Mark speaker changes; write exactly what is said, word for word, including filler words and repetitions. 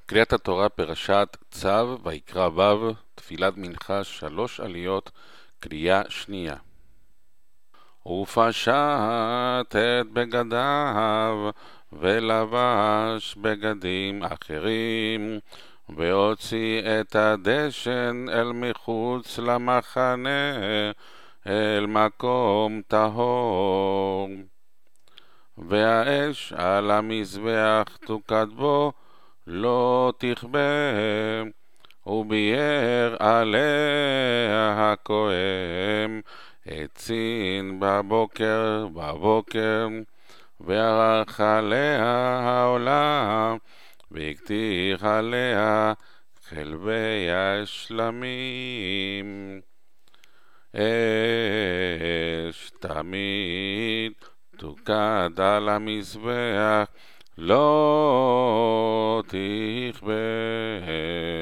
Speaker 1: קריאת התורה פרשת צו ויקרא ו' תפילת מנחה שלוש עליות קריאה שנייה. ופשט את בגדיו ולבש בגדים אחרים והוציא את הדשן אל מחוץ למחנה אל מקום טהור, והאש על המזבח תוקד בו לא תכבה, וביער עליה הכהן הצין בבוקר בבוקר, וערך עליה העולה, והקטיך עליה חלבי השלמים. אש תמיד תוקד על המזבח לא תכבה.